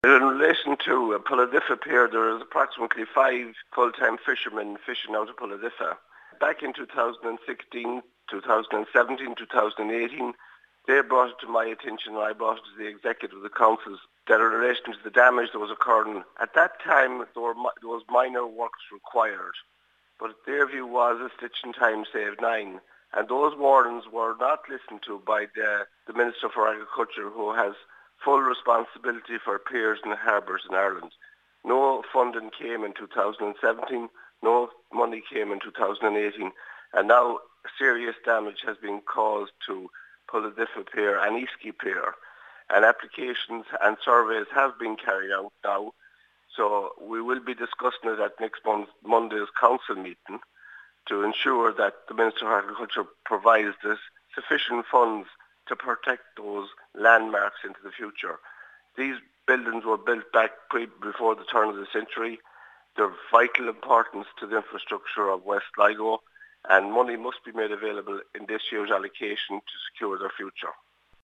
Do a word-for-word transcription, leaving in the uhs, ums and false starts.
In relation to uh, Pulla-Diffa Pier, there is approximately five full-time fishermen fishing out of Pulla-Diffa. Back in two thousand sixteen, two thousand seventeen, two thousand eighteen, they brought it to my attention, and I brought it to the executive of the councils, that in relation to the damage that was occurring, at that time there, were, there was minor works required, but their view was a stitch in time saved nine, and those warnings were not listened to by the, the Minister for Agriculture, who has full responsibility for piers and harbours in Ireland. No funding came in two thousand seventeen, no money came in two thousand eighteen, and now serious damage has been caused to Pulla-Diffa Pier and Easky Pier, and applications and surveys have been carried out now. So we will be discussing it at next month, Monday's council meeting to ensure that the Minister of Agriculture provides this sufficient funds to protect those landmarks into the future. These buildings were built back pre- before the turn of the century. They're of vital importance to the infrastructure of West Sligo, and money must be made available in this year's allocation to secure their future.